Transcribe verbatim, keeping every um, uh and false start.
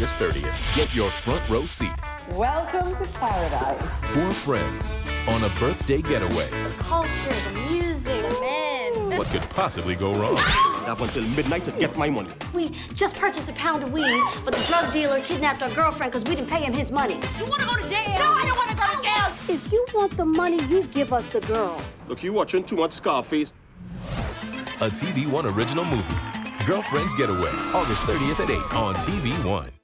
August thirtieth. Get your front row seat. Welcome to paradise. Four friends on a birthday getaway. The culture, the music, man. What could possibly go wrong? I have until midnight to get my money. We just purchased a pound of weed, but the drug dealer kidnapped our girlfriend because we didn't pay him his money. You want to go to jail? No, I don't want to go to jail. If you want the money, you give us the girl. Look, you watching too much Scarface. A T V One original movie. Girlfriend's Getaway, August thirtieth at eight on T V One.